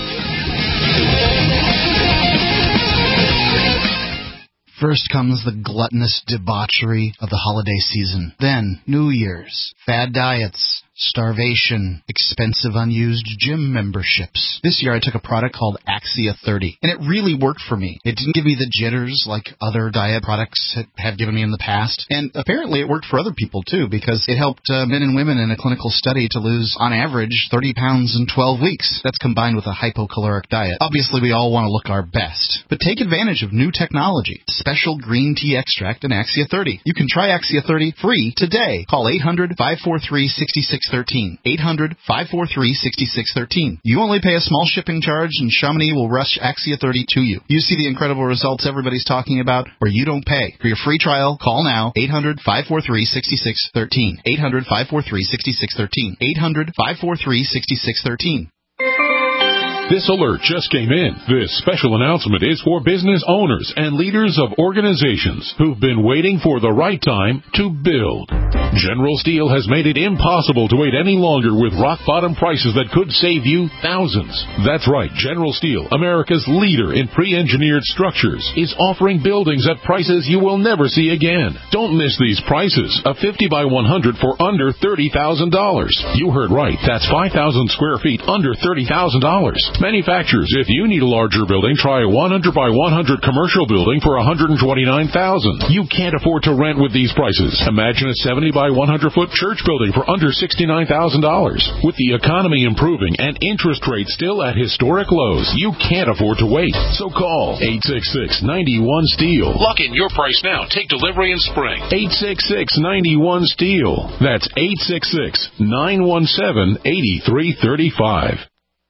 First comes the gluttonous debauchery of the holiday season. Then, New Year's, fad diets, starvation, expensive unused gym memberships. This year I took a product called Axia thirty, and it really worked for me. It didn't give me the jitters like other diet products have given me in the past, and apparently it worked for other people too, because it helped uh, men and women in a clinical study to lose, on average, thirty pounds in twelve weeks. That's combined with a hypocaloric diet. Obviously, we all want to look our best, but take advantage of new technology. Special green tea extract and Axia thirty. You can try Axia thirty free today. Call eight hundred, five four three, six six one three. eight hundred, five four three, six six one three. You only pay a small shipping charge, and Chamonix will rush Axia thirty to you. You see the incredible results everybody's talking about, where you don't pay. For your free trial, call now, eight hundred, five four three, six six one three. eight hundred, five four three, six six one three. eight hundred, five four three, six six one three. This alert just came in. This special announcement is for business owners and leaders of organizations who've been waiting for the right time to build. General Steel has made it impossible to wait any longer with rock-bottom prices that could save you thousands. That's right. General Steel, America's leader in pre-engineered structures, is offering buildings at prices you will never see again. Don't miss these prices. A fifty by one hundred for under thirty thousand dollars. You heard right. That's five thousand square feet under thirty thousand dollars. Manufacturers, if you need a larger building, try a one hundred by one hundred commercial building for one hundred twenty-nine thousand dollars. You can't afford to rent with these prices. Imagine a seventy by one hundred foot church building for under sixty-nine thousand dollars. With the economy improving and interest rates still at historic lows, you can't afford to wait. So call eight six six, nine one, STEEL. Lock in your price now. Take delivery in spring. eight six six, nine one, STEEL. That's eight six six, nine one seven, eight three three five.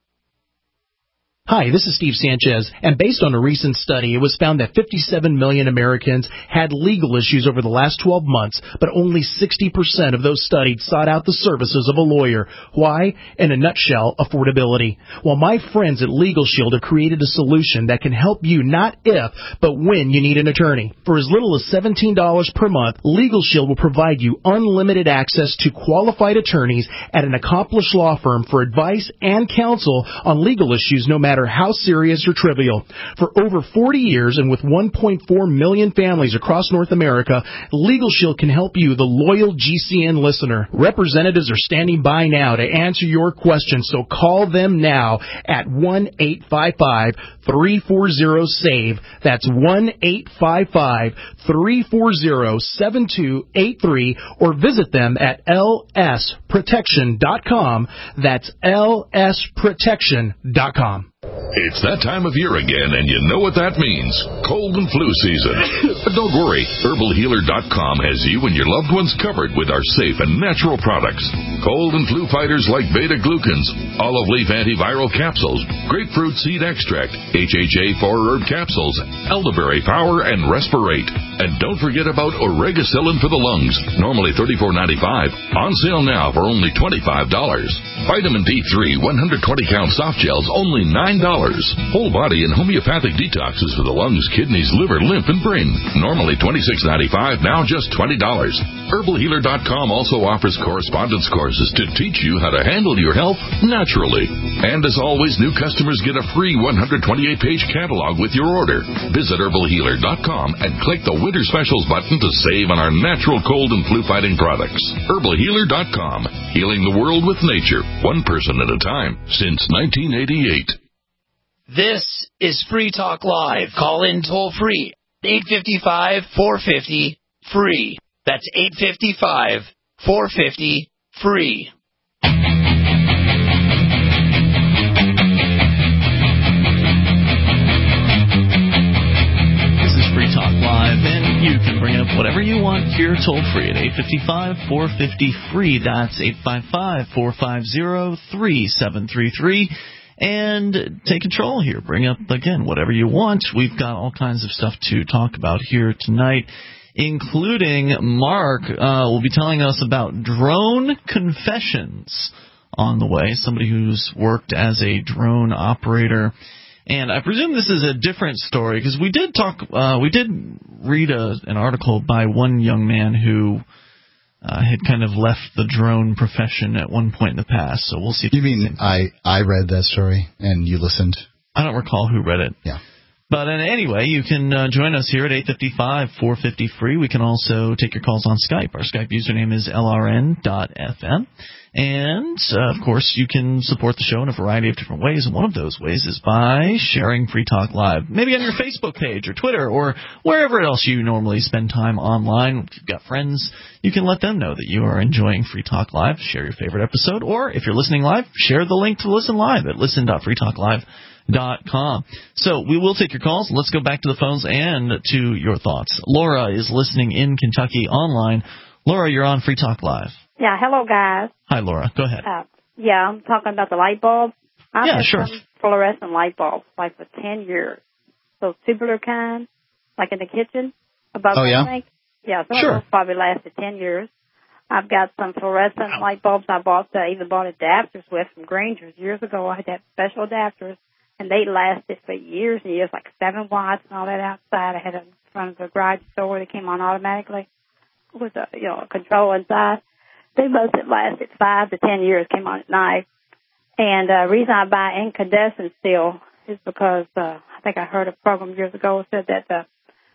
Hi, this is Steve Sanchez, and based on a recent study, it was found that fifty-seven million Americans had legal issues over the last twelve months, but only sixty percent of those studied sought out the services of a lawyer. Why? In a nutshell, affordability. Well, my friends at Legal Shield have created a solution that can help you not if, but when you need an attorney. For as little as seventeen dollars per month, Legal Shield will provide you unlimited access to qualified attorneys at an accomplished law firm for advice and counsel on legal issues no matter how serious or trivial. For over forty years and with one point four million families across North America, Legal Shield can help you, the loyal G C N listener. Representatives are standing by now to answer your questions, so call them now at one eight five five, three four zero, SAVE. That's one eight five five, three four zero, seven two eight three, or visit them at L S protection dot com. That's L S protection dot com. It's that time of year again, and you know what that means. Cold and flu season. But don't worry. Herbal Healer dot com has you and your loved ones covered with our safe and natural products. Cold and flu fighters like beta-glucans, olive leaf antiviral capsules, grapefruit seed extract, H H A four herb capsules, elderberry power, and Respirate. And don't forget about Oregacillin for the lungs, normally thirty-four ninety-five, on sale now for only twenty-five dollars. Vitamin D three one hundred twenty count soft gels, only nine dollars. Whole body and homeopathic detoxes for the lungs, kidneys, liver, lymph, and brain, normally twenty-six ninety-five, now just twenty dollars. Herbal Healer dot com also offers correspondence courses to teach you how to handle your health naturally. And as always, new customers get a free one hundred twenty-eight page catalog with your order. Visit Herbal Healer dot com and click the Winter Specials button to save on our natural cold and flu fighting products. Herbal Healer dot com, healing the world with nature, one person at a time, since nineteen eighty-eight. This is Free Talk Live. Call in toll free. eight five five, four five zero, free. That's eight five five, four five zero, free. This is Free Talk Live, and you can bring up whatever you want here toll free at eight five five, four five zero, free. That's eight five five, four five zero, three seven three three. And take control here. Bring up, again, whatever you want. We've got all kinds of stuff to talk about here tonight, including Mark uh, will be telling us about drone confessions on the way, somebody who's worked as a drone operator. And I presume this is a different story, because we did talk, uh, we did read a, an article by one young man who Uh, had kind of left the drone profession at one point in the past, so we'll see. If you mean I, I read that story and you listened? I don't recall who read it. Yeah. But uh, anyway, you can uh, join us here at eight five five, four five zero, free. We can also take your calls on Skype. Our Skype username is L R N dot F M. And, uh, of course, you can support the show in a variety of different ways, and one of those ways is by sharing Free Talk Live, maybe on your Facebook page or Twitter or wherever else you normally spend time online. If you've got friends, you can let them know that you are enjoying Free Talk Live. Share your favorite episode, or if you're listening live, share the link to listen live at listen dot free talk live dot com. So we will take your calls. Let's go back to the phones and to your thoughts. Laura is listening in Kentucky online. Laura, you're on Free Talk Live. Yeah, hello, guys. Hi, Laura. Go ahead. Uh, yeah, I'm talking about the light bulbs. I've yeah, had sure. some fluorescent light bulbs, like for ten years. Those tubular kind, like in the kitchen, above oh, the yeah? sink. Yeah, some sure. of those probably lasted ten years. I've got some fluorescent wow. light bulbs I bought, I even bought adapters with from Granger's years ago. I had that special adapters, and they lasted for years and years, like seven watts and all that outside. I had it in front of the garage door that came on automatically with a, you know, a control inside. They must have lasted five to ten years, came on at night. And the uh, reason I buy incandescent steel is because uh, I think I heard a program years ago said that uh,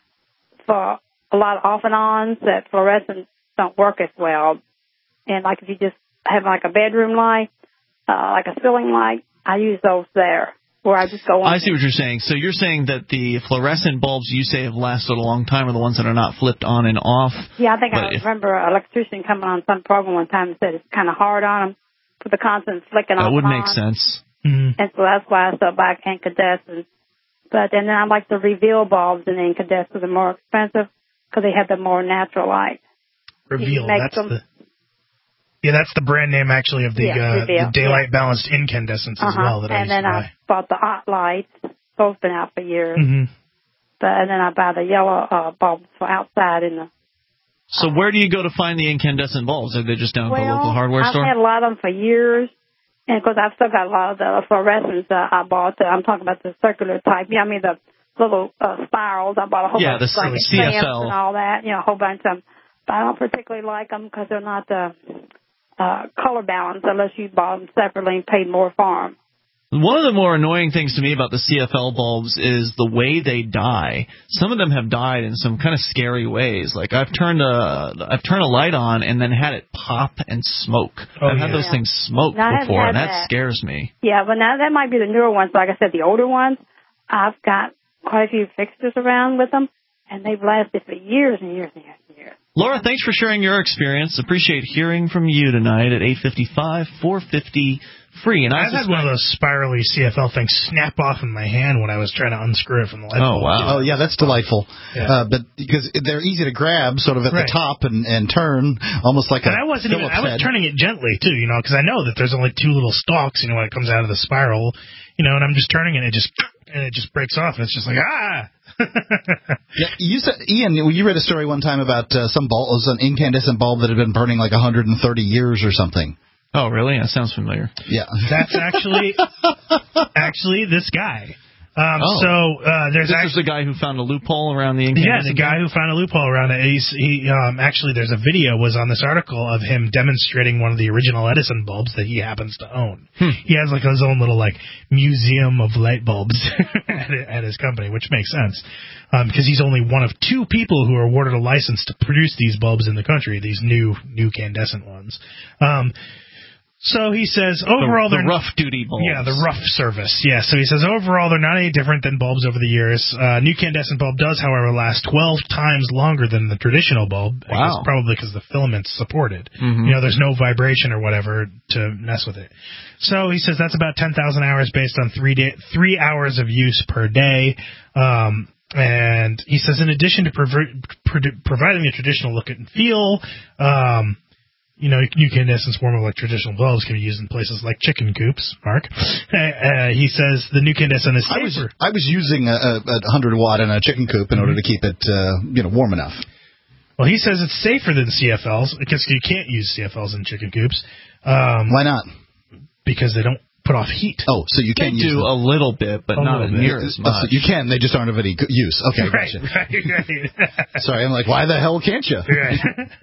for a lot of off and ons that fluorescents don't work as well. And like if you just have like a bedroom light, uh, like a ceiling light, I use those there. Or I just go on. I see what you're saying. So you're saying that the fluorescent bulbs you say have lasted a long time are the ones that are not flipped on and off? Yeah, I think but I if, remember an electrician coming on some program one time and said it's kind of hard on them with the constant flicking off. That would and make on. sense. Mm-hmm. And so that's why I still buy incandescent. But and then I like the reveal bulbs in incandescent. They're more expensive because they have the more natural light. Reveal, that's them, the... Yeah, that's the brand name, actually, of the, yeah, uh, the daylight yeah. balanced incandescents as uh-huh. well that I and used then to buy. I bought the hot lights. Those been out for years. Mm-hmm. But and then I buy the yellow uh, bulbs for outside in the. So where do you go to find the incandescent bulbs? Are they just down well, at the local hardware I've store? I've had a lot of them for years. And because I've still got a lot of the fluorescents uh, I bought. I'm talking about the circular type. Yeah, I mean the little uh, spirals. I bought a whole yeah, bunch the of like C F L and all that. You know, a whole bunch of them. But I don't particularly like them because they're not uh, uh, color balanced unless you bought them separately and paid more for them. One of the more annoying things to me about the C F L bulbs is the way they die. Some of them have died in some kind of scary ways. Like I've turned a I've turned a light on and then had it pop and smoke. Oh, I've yeah. had those Yeah. things smoke No, I haven't before, had and that, that. scares me. Yeah, but now that might be the newer ones. Like I said, the older ones, I've got quite a few fixtures around with them, and they've lasted for years and years and years and years. Laura, thanks for sharing your experience. Appreciate hearing from you tonight at eight five five, four five zero, free. And I I've had one of those spirally C F L things snap off in my hand when I was trying to unscrew it from the light Oh, bulb. wow. Oh, yeah, that's delightful. Yeah. Uh, but because they're easy to grab, sort of at Right. the top and, and turn, almost like And a I wasn't even, Phillips I was head. turning it gently, too, you know, because I know that there's only two little stalks, you know, when it comes out of the spiral, you know, and I'm just turning it, and it just, and it just breaks off, and it's just like, ah! Yeah, you said, Ian, you read a story one time about uh, some bulb, it was an incandescent bulb that had been burning like one hundred thirty years or something. Oh, really? That sounds familiar. Yeah. That's actually, actually this guy. Um, Oh. So uh, there's This actually is the guy who found a loophole around the yeah, incandescent the guy who found a loophole around it. He's, he um, actually there's a video was on this article of him demonstrating one of the original Edison bulbs that he happens to own. Hmm. He has like his own little like museum of light bulbs at, at his company, which makes sense because um, he's only one of two people who are awarded a license to produce these bulbs in the country. These new new incandescent ones. Um, So he says, overall, the, the they're rough duty bulbs. Yeah, the rough service. Yeah, so he says, overall, they're not any different than bulbs over the years. Uh, new incandescent bulb does, however, last twelve times longer than the traditional bulb. I guess Wow. probably because the filament's supported. Mhm. You know, there's no vibration or whatever to mess with it. So he says that's about ten thousand hours based on three day, three hours of use per day. Um, and he says, in addition to provi- pro- providing a traditional look and feel, um, you know, new incandescent form of like traditional bulbs can be used in places like chicken coops, Mark. Uh, uh, he says the new incandescent is I was safer. I was using a, a, a one hundred watt in a chicken coop in order to keep it, uh, you know, warm enough. Well, he says it's safer than C F Ls because you can't use C F Ls in chicken coops. Um, Why not? Because they don't put off heat. Oh, so you They can use do them. a little bit, but A not little near bit. as Oh, so much. you can, they just aren't of any good use. Okay, right, gotcha. right, right. Sorry, I'm like, why the hell can't you? Right.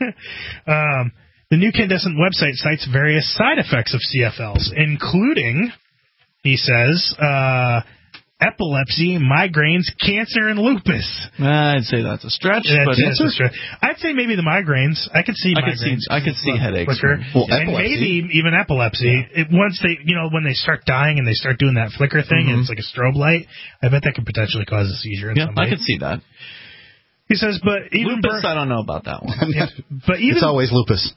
um, the new incandescent website cites various side effects of C F Ls, including, he says, uh, epilepsy, migraines, cancer, and lupus. I'd say that's a stretch, That's, but that's a stretch. I'd say maybe the migraines. I could see I could see migraines. I could see headaches. Flicker. Well, and epilepsy. maybe even epilepsy. It, once they, you know, when they start dying and they start doing that flicker thing, Mhm. and it's like a strobe light. I bet that could potentially cause a seizure in Yeah, somebody. I could see that. He says, but even Lupus, Bur- I don't know about that one. yeah, but even It's always lupus.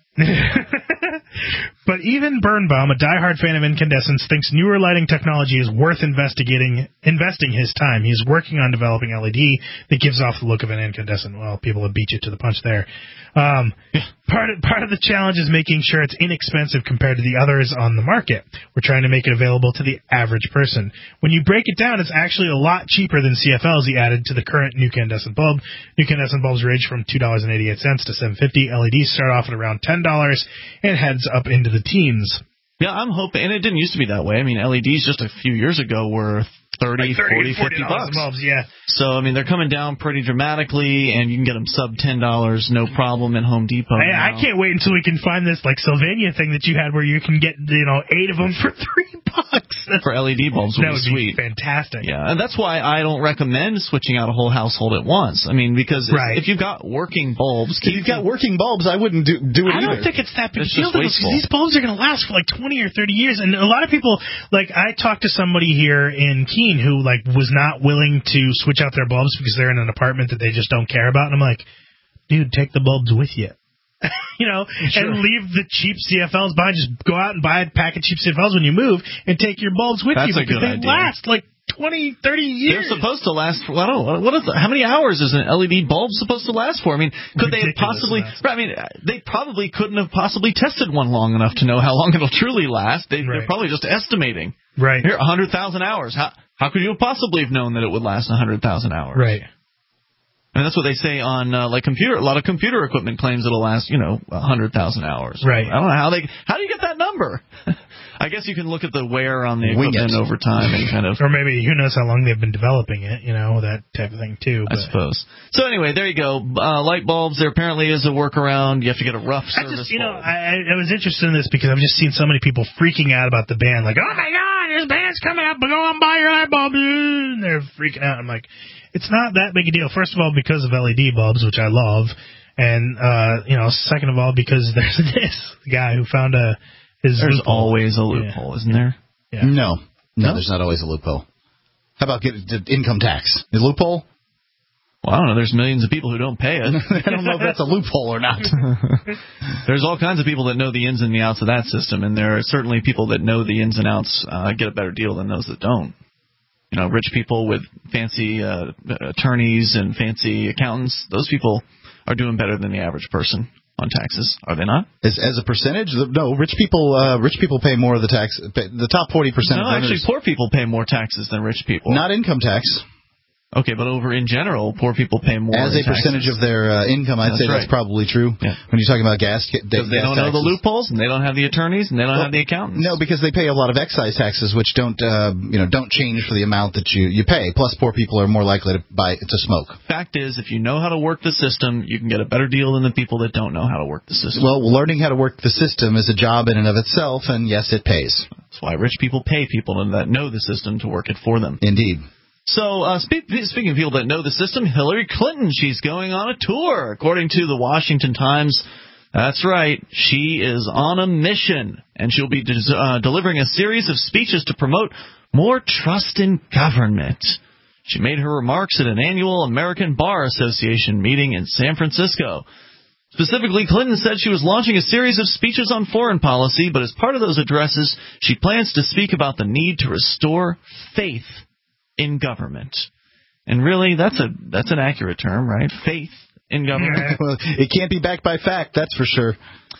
But even Birnbaum, a diehard fan of incandescents, thinks newer lighting technology is worth investigating, investing his time. He's working on developing L E D that gives off the look of an incandescent. Well, people have beat you to the punch there. Um, part of, part of the challenge is making sure it's inexpensive compared to the others on the market. We're trying to make it available to the average person. When you break it down, it's actually a lot cheaper than C F Ls he added to the current new incandescent bulb. New incandescent bulbs range from two dollars and eighty-eight cents to seven dollars and fifty cents. L E Ds start off at around ten dollars and heads up into the teens. Yeah, I'm hoping, and it didn't used to be that way. I mean, L E Ds just a few years ago were thirty, like thirty forty, forty fifty bucks. Bulbs, yeah. So, I mean, they're coming down pretty dramatically, and you can get them sub ten dollars, no problem, in Home Depot. I, I can't wait until we can find this, like, Sylvania thing that you had where you can get, you know, eight of them for three bucks. For L E D bulbs would that be would sweet. Be fantastic. Yeah, and that's why I don't recommend switching out a whole household at once. I mean, because right. if, if you've got working bulbs... If you've got working bulbs, I wouldn't do, do it I either. don't think it's that big a It's deal, just because wasteful. these bulbs are going to last for like twenty or thirty years. And a lot of people, like, I talked to somebody here in Keene who, like, was not willing to switch out their bulbs because they're in an apartment that they just don't care about. And I'm like, dude, take the bulbs with you. You know, sure. And leave the cheap C F Ls behind. Just go out and buy a pack of cheap C F Ls when you move and take your bulbs with That's you because they idea. last like twenty, thirty years. They're supposed to last for, I don't know, what is the, how many hours is an L E D bulb supposed to last for? I mean, could Ridiculous they have possibly, amounts. right, I mean, they probably couldn't have possibly tested one long enough to know how long it'll truly last. They, Right. They're probably just estimating. Right. Here, one hundred thousand hours. How, how could you have possibly have known that it would last one hundred thousand hours? Right. And that's what they say on, uh, like, computer. A lot of computer equipment claims it'll last, you know, one hundred thousand hours. Right. I don't know how they, how do you get that number? I guess you can look at the wear on the Wing equipment it. over time and kind of... Or maybe who knows how long they've been developing it, you know, that type of thing, too. I But suppose. So anyway, there you go. Uh, light bulbs, there apparently is a workaround. You have to get a rough I service just, you know, bulb. I, I was interested in this because I've just seen so many people freaking out about the ban. Like, oh, my God, this band's coming up. Go on, buy your light bulb. And they're freaking out. I'm like, it's not that big a deal. First of all, because of L E D bulbs, which I love. And, uh, you know, second of all, because there's this guy who found a... His There's loophole. always a loophole, Yeah. isn't there? Yeah. No. no. No? There's not always a loophole. How about get, the income tax? Is loophole? Well, I don't know. There's millions of people who don't pay it. I don't know if that's a loophole or not. There's all kinds of people that know the ins and the outs of that system, and there are certainly people that know the ins and outs uh, get a better deal than those that don't. You know, rich people with fancy uh, attorneys and fancy accountants, those people are doing better than the average person on taxes, are they not? As, as a percentage, no. Rich people, uh, rich people pay more of the tax. Pay, the top forty percent. No, of actually, earners, poor people pay more taxes than rich people. not income tax. Okay, but over in general, poor people pay more As a in percentage taxes. of their uh, income, I'd That's say right. that's probably true. Yeah. When you're talking about gas, gas Because they don't know the taxes. loopholes, and they don't have the attorneys, and they don't Well, have the accountants. No, because they pay a lot of excise taxes, which don't, uh, you know, don't change for the amount that you, you pay. Plus, poor people are more likely to buy to smoke. Fact is, if you know how to work the system, you can get a better deal than the people that don't know how to work the system. Well, learning how to work the system is a job in and of itself, and yes, it pays. That's why rich people pay people that know the system to work it for them. Indeed. So, uh, speak, speaking of people that know the system, Hillary Clinton, she's going on a tour. According to the Washington Times, that's right, she is on a mission, and she'll be des- uh, delivering a series of speeches to promote more trust in government. She made her remarks at an annual American Bar Association meeting in San Francisco. Specifically, Clinton said she was launching a series of speeches on foreign policy, but as part of those addresses, she plans to speak about the need to restore faith in government. And really, that's a that's an accurate term, right? Faith in government. Well, it can't be backed by fact, that's for sure.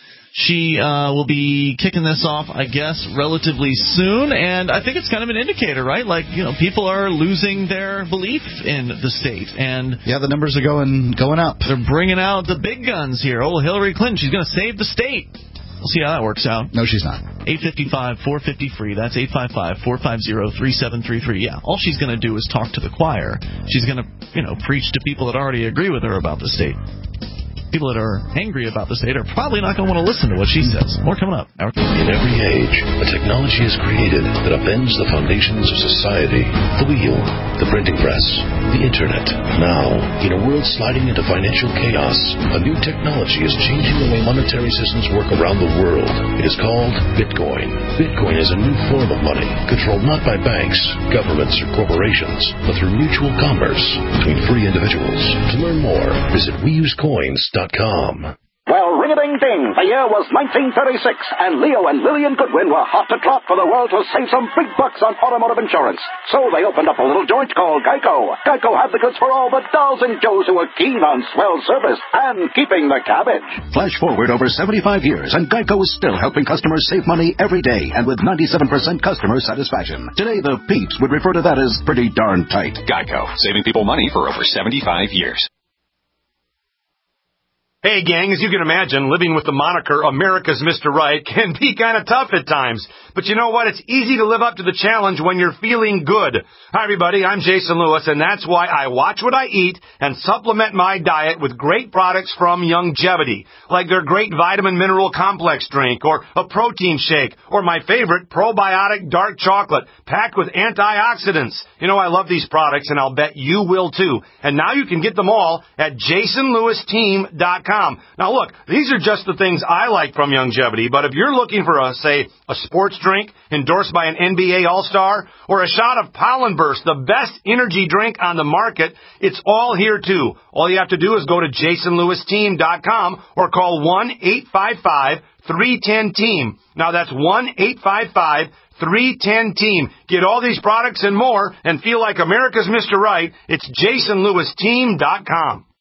She uh, will be kicking this off, I guess, relatively soon, and I think it's kind of an indicator, right? Like, you know, people are losing their belief in the state, and yeah, the numbers are going going up. They're bringing out the big guns here. Oh, Hillary Clinton, she's going to save the state. We'll see how that works out. No, she's not. eight five five, four five zero, free. That's eight five five, four five zero, three seven three three. Yeah, all she's going to do is talk to the choir. She's going to, you know, preach to people that already agree with her about the state. People that are angry about the state are probably not going to want to listen to what she says. More coming up. In every age, a technology is created that upends the foundations of society. The wheel, the printing press, the internet. Now, in a world sliding into financial chaos, a new technology is changing the way monetary systems work around the world. It is called Bitcoin. Bitcoin is a new form of money, controlled not by banks, governments, or corporations, but through mutual commerce between free individuals. To learn more, visit we use coins dot com. Well, ring-a-ding-ding, the year was nineteen thirty-six, and Leo and Lillian Goodwin were hot to trot for the world to save some big bucks on automotive insurance. So they opened up a little joint called Geico. Geico had the goods for all the dolls and joes who were keen on swell service and keeping the cabbage. Flash forward over seventy-five years, and Geico is still helping customers save money every day, and with ninety-seven percent customer satisfaction. Today, the peeps would refer to that as pretty darn tight. Geico, saving people money for over seventy-five years. Hey, gang, as you can imagine, living with the moniker America's Mister Right can be kind of tough at times. But you know what? It's easy to live up to the challenge when you're feeling good. Hi, everybody. I'm Jason Lewis, and that's why I watch what I eat and supplement my diet with great products from Youngevity, like their great vitamin mineral complex drink or a protein shake or my favorite probiotic dark chocolate packed with antioxidants. You know, I love these products, and I'll bet you will too. And now you can get them all at jason lewis team dot com. Now, look, these are just the things I like from Youngevity, but if you're looking for, a, say, a sports drink endorsed by an N B A All-Star or a shot of Pollen Burst, the best energy drink on the market, it's all here, too. All you have to do is go to jason lewis team dot com or call one eight five five three one zero team. Now, that's one eight five five three one zero team. Get all these products and more and feel like America's Mister Right. It's jason lewis team dot com.